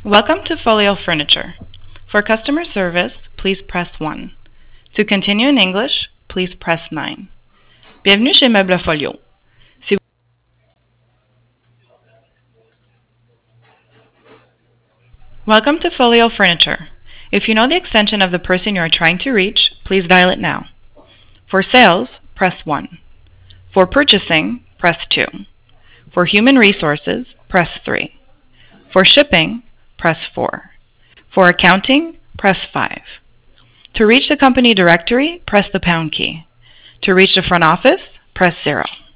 Welcome to Folio Furniture. For customer service, please press 1. To continue in English, please press 9. Bienvenue chez Meubles Folio. Si Welcome to Folio Furniture. If you know the extension of the person you are trying to reach, please dial it now. For sales, press 1. For purchasing, press 2. For human resources, press 3. For shipping, press 4. For accounting, press 5. To reach the company directory, press the pound key. To reach the front office, press 0.